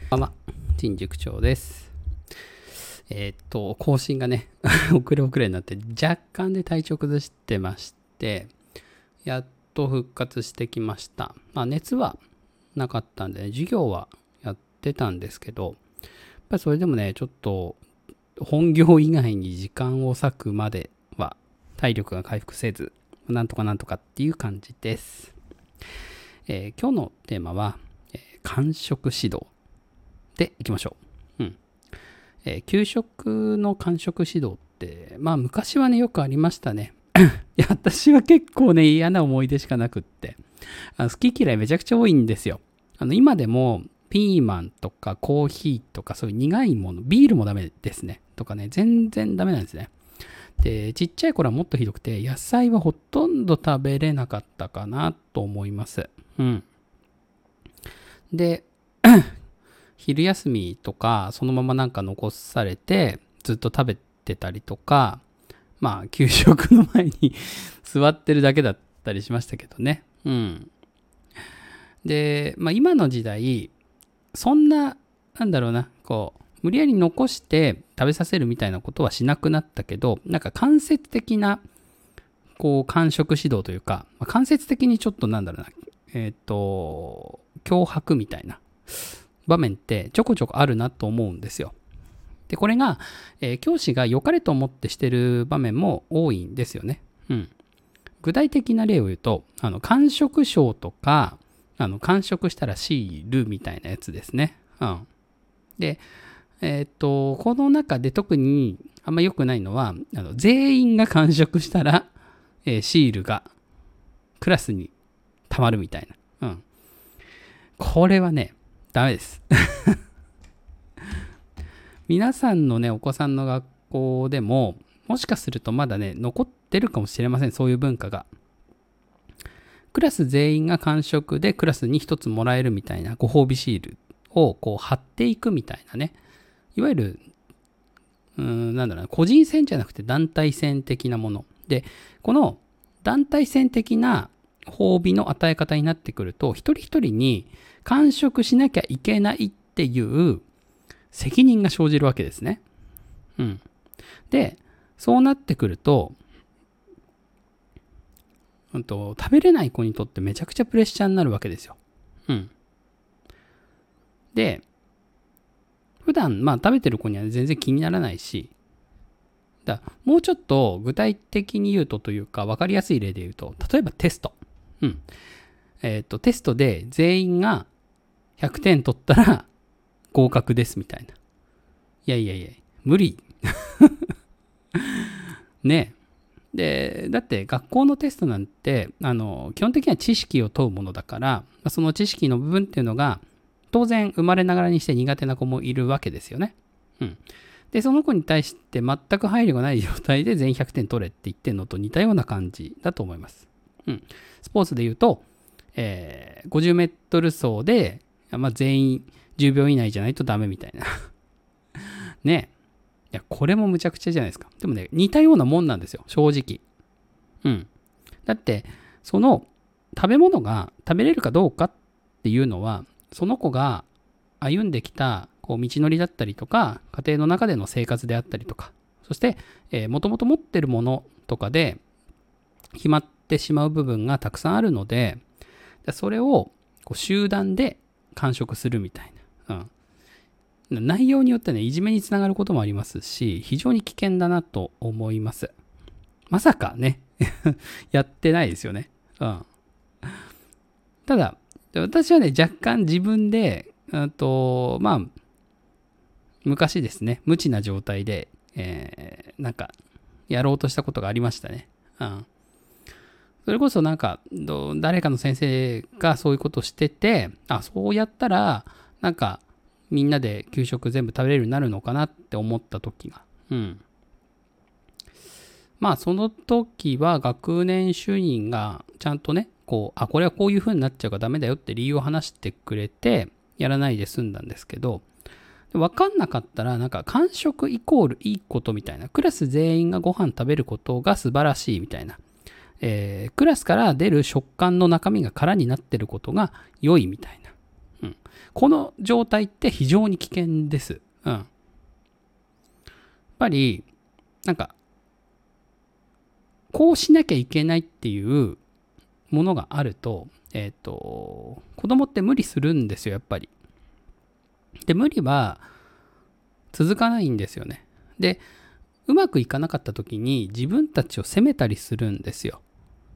こんばんは、新宿長です。更新がね、遅れになって若干で体調崩してまして、やっと復活してきました。熱はなかったんで、ね、授業はやってたんですけど、やっぱりそれでもね、ちょっと本業以外に時間を割くまでは体力が回復せず、なんとかっていう感じです。今日のテーマは、間食指導でいきましょう。給食の間食指導って、昔はね、よくありましたね。いや、私は結構ね、嫌な思い出しかなくって、好き嫌いめちゃくちゃ多いんですよ。今でも、ピーマンとかコーヒーとかそういう苦いもの、ビールもダメですね。とかね、全然ダメなんですね。で、ちっちゃい頃はもっとひどくて、野菜はほとんど食べれなかったかなと思います。で、昼休みとかそのままなんか残されてずっと食べてたりとか、給食の前に座ってるだけだったりしましたけどね。で、今の時代そんな、なんだろうな、無理やり残して食べさせるみたいなことはしなくなったけど、なんか間接的な間食指導というか、間接的にちょっとなんだろうな、脅迫みたいな場面ってちょこちょこあるなと思うんですよ。で、これが、教師が良かれと思ってしてる場面も多いんですよね。具体的な例を言うと、間食賞とか、間食したらシールみたいなやつですね。で、この中で特にあんま良くないのは、全員が間食したら、シールがクラスに溜まるみたいな。これはね、ダメです。皆さんのね、お子さんの学校でも、もしかするとまだね、残ってるかもしれません。そういう文化が。クラス全員が間食でクラスに一つもらえるみたいなご褒美シールを貼っていくみたいなね。いわゆる、なんだろうな、個人戦じゃなくて団体戦的なもの。で、この団体戦的な褒美の与え方になってくると、一人一人に間食しなきゃいけないっていう責任が生じるわけですね。で、そうなってくると、食べれない子にとってめちゃくちゃプレッシャーになるわけですよ。で、普段食べてる子には全然気にならないし、もうちょっと具体的に言うとというか分かりやすい例で言うと、例えばテスト。テストで全員が100点取ったら合格ですみたいな。いや、無理。ね。で、だって学校のテストなんて、基本的には知識を問うものだから、その知識の部分っていうのが、当然生まれながらにして苦手な子もいるわけですよね。で、その子に対して全く配慮がない状態で全員100点取れって言ってんのと似たような感じだと思います。スポーツで言うと、50メートル走で、全員10秒以内じゃないとダメみたいな。ね。いや、これもむちゃくちゃじゃないですか。でもね、似たようなもんなんですよ、正直。だって、その食べ物が食べれるかどうかっていうのは、その子が歩んできた道のりだったりとか、家庭の中での生活であったりとか、そして、もともと持ってるものとかで決まってしまう部分がたくさんあるので、それを集団で完食するみたいな。内容によってね、いじめにつながることもありますし、非常に危険だなと思います。まさかね、やってないですよね。ただ、私はね、若干自分で、昔ですね、無知な状態で、なんか、やろうとしたことがありましたね。それこそなんか、誰かの先生がそういうことをしてて、そうやったら、なんか、みんなで給食全部食べれるようになるのかなって思った時が。その時は学年主任がちゃんとね、これはこういう風になっちゃうからダメだよって理由を話してくれて、やらないで済んだんですけど、分かんなかったら、なんか間食イコールいいことみたいな、クラス全員がご飯食べることが素晴らしいみたいな、クラスから出る食感の中身が空になってることが良いみたいな。 この状態って非常に危険です。やっぱり、なんか、こうしなきゃいけないっていうものがあると、子供って無理するんですよ、やっぱり。で、無理は続かないんですよね。で、うまくいかなかった時に自分たちを責めたりするんですよ。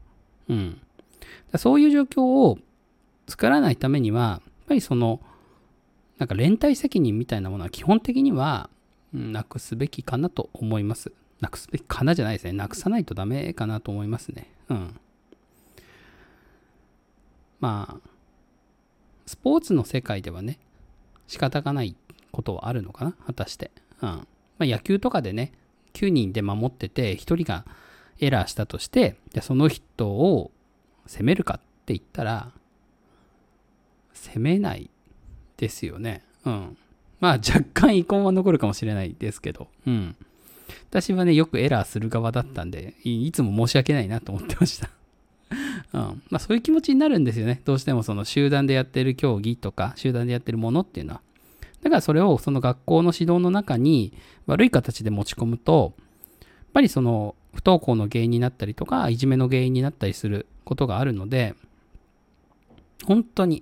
そういう状況を作らないためには、やっぱりなんか連帯責任みたいなものは基本的にはなくすべきかなと思います。なくすべきかなじゃないですね。なくさないとダメかなと思いますね。まあ、スポーツの世界ではね、仕方がないことはあるのかな、果たして。野球とかでね、9人で守ってて、1人がエラーしたとして、じゃその人を責めるかって言ったら、責めないですよね。まあ若干遺恨は残るかもしれないですけど、私はね、よくエラーする側だったんで、いつも申し訳ないなと思ってました。そういう気持ちになるんですよね。どうしてもその集団でやってる競技とか、集団でやってるものっていうのは。だからそれをその学校の指導の中に悪い形で持ち込むと、やっぱり不登校の原因になったりとか、いじめの原因になったりすることがあるので、本当に、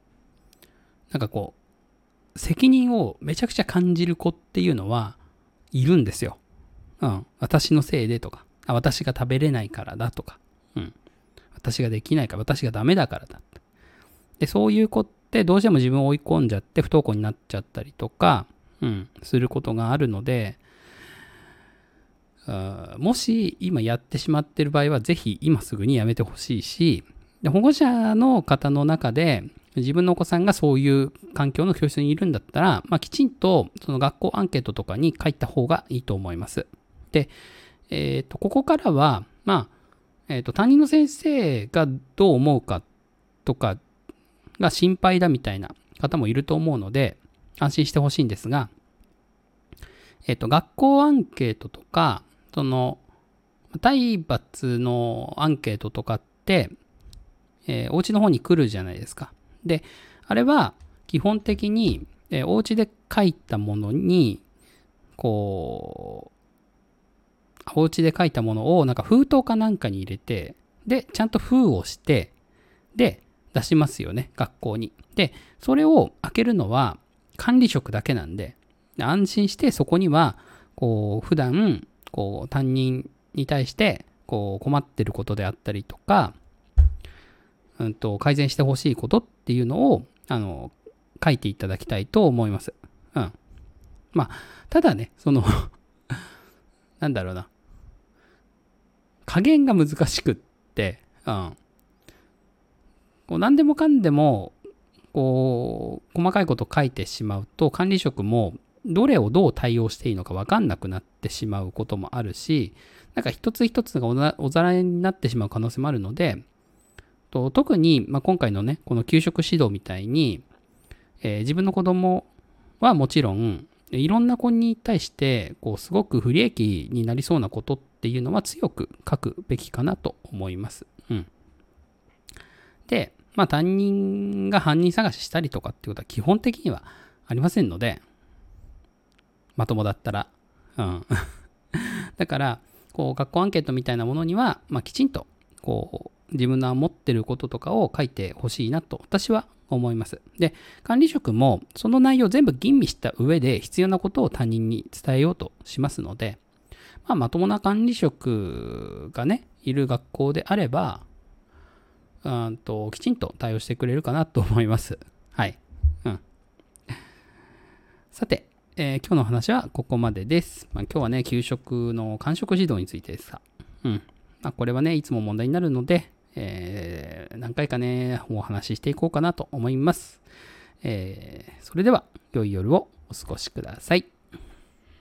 責任をめちゃくちゃ感じる子っていうのはいるんですよ。私のせいでとか、私が食べれないからだとか、私ができないから、私がダメだからだ。で、そういう子ってどうしても自分を追い込んじゃって不登校になっちゃったりとか、することがあるので、もし今やってしまってる場合は、ぜひ今すぐにやめてほしいし、で保護者の方の中で、自分のお子さんがそういう環境の教室にいるんだったら、きちんとその学校アンケートとかに書いた方がいいと思います。で、ここからは、担任の先生がどう思うかとかが心配だみたいな方もいると思うので、安心してほしいんですが、学校アンケートとか、体罰のアンケートとかって、お家の方に来るじゃないですか。で、あれは基本的に、お家で書いたものに、お家で書いたものをなんか封筒かなんかに入れて、で、ちゃんと封をして、で、出しますよね、学校に。で、それを開けるのは管理職だけなんで、安心してそこには、普段、担任に対して、困ってることであったりとか、改善してほしいことっていうのを、書いていただきたいと思います。ただね、なんだろうな。加減が難しくって、何でもかんでも、細かいこと書いてしまうと、管理職もどれをどう対応していいのか分かんなくなってしまうこともあるし、なんか一つ一つがおざらいになってしまう可能性もあるので、特に、今回のね、この給食指導みたいに、自分の子供はもちろん、いろんな子に対して、すごく不利益になりそうなことっていうのは強く書くべきかなと思います。で、担任が犯人探ししたりとかっていうことは基本的にはありませんので、まともだったら。だから、学校アンケートみたいなものには、きちんと、自分の持ってることとかを書いてほしいなと私は思います。で、管理職もその内容を全部吟味した上で必要なことを他人に伝えようとしますので、まともな管理職がね、いる学校であれば、きちんと対応してくれるかなと思います。はい。さて、今日の話はここまでです。今日はね、給食の間食指導についてですが、これはね、いつも問題になるので、何回かね、お話ししていこうかなと思います。それでは、良い夜をお過ごしください。